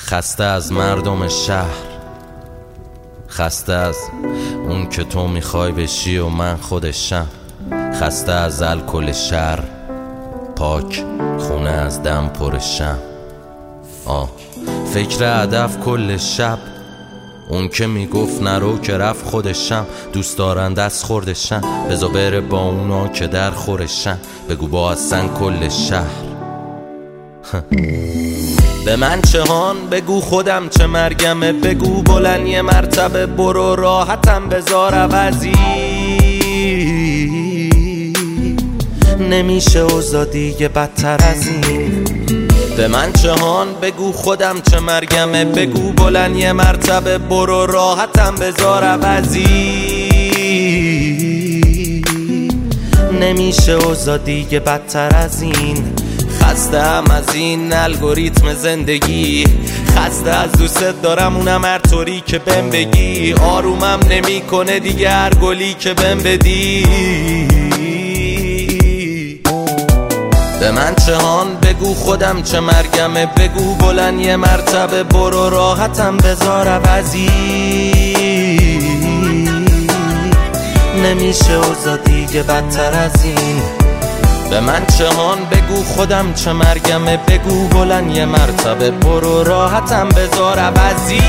خسته از مردم شهر، خسته از اون که تو میخوای بشی و من خودشم، خسته از الکل شهر، پاک خونه از دم پرشم. فکر هدف کل شب، اون که میگفت نرو که رفت خودشم، دوست دارن دست خوردشم، بزا بره با اونا که در خورشم، بگو با اصلا کل شهر. به من چه هان بگو خودم چه مرگمه، بگو بلند یه مرتبه برو راحتم بذار عوضی، نمیشه اوضاع دیگه بدتر از این. به من چه هان بگو خودم چه مرگمه، بگو بلند یه مرتبه برو راحتم بذار عوضی، نمیشه اوضاع دیگه بدتر از این. خستم از این الگوریتم زندگی، خسته از دوست دارم اونم هر طوری که بهم بگی، آرومم نمیکنه دیگه هر گلی که بهم بدی. به من چه هان بگو خودم چه مرگمه، بگو بلند یه مرتبه برو راحتم بذار عوضی، نمیشه اوضاع دیگه بدتر از این. به من چه هان بگو خودم چه مرگمه، بگو بلند یه مرتبه برو راحتم بذار عوضی،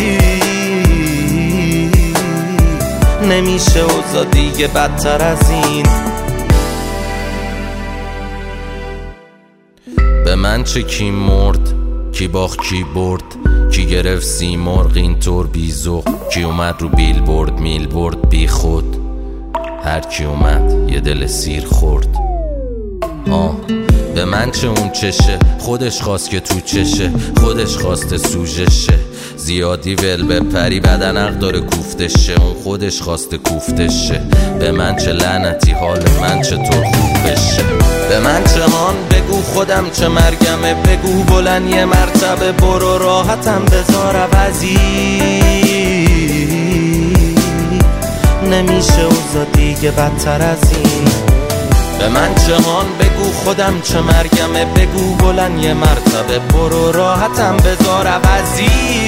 نمیشه اوضاع دیگه بدتر از این. به من چه کی مرد، کی باخت کی برد، کی گرفت سیمرغ اینطور بیزوق، کی اومد رو بیل برد میل برد بی خود، هر کی اومد یه دل سیر خورد. به من چه اون چشه، خودش خواست که تو چشه، خودش خواسته سوژشه، زیادی ول بپری بدن حق داره کوفتشه، اون خودش خواسته کوفتشه. به من چه لعنتی حال من چطور خوب بشه. به من چه هان بگو خودم چه مرگمه، بگو بلند یه مرتبه برو راحتم بذار عوضی، نمیشه اوضاع دیگه بدتر از این. به من چه هان بگو خودم چه مرگمه، بگو بلند یه مرتبه برو راحتم بذار عوضی،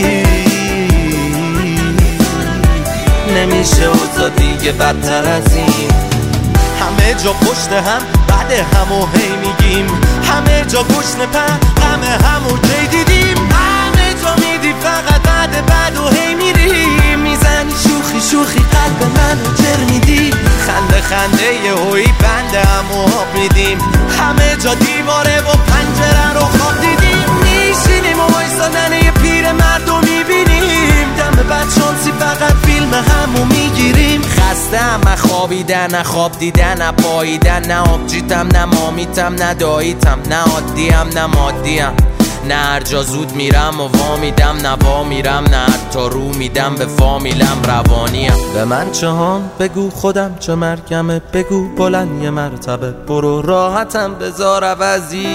نمیشه اوضاع دیگه بدتر از این. همه جا پشت هم بعد همو هی میگیم، همه جا گشنه پر همه همو کی دیدیم، همه جا میدی فقط بعد و هی میریم، میزنی شوخی شوخی قلب منو جر میدی، خنده خنده یه هوی بنده همو آب میدیم، همه جا دیواره و پنجره رو خواب دیدیم، میشینیم و وایسادن یه پیر مردو میبینیم، دم بعد شانسی فقط فیلم همو میگیریم. خسته هم خوابیدن نه خواب دیدن نه پاییدن، نه آبجیتم نه مامیتم نه داییتم، نه عادیم نه مادیم، نه هر جا زود میرم و وا میدم نه وا میرم، نه حتی رو میدم به فامیلم روانیم. به من چه هان بگو خودم چه مرگمه، بگو بلند یه مرتبه برو راحتم بذار عوضی،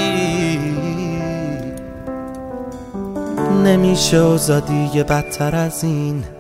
نمیشه اوضاع دیگه بدتر از این.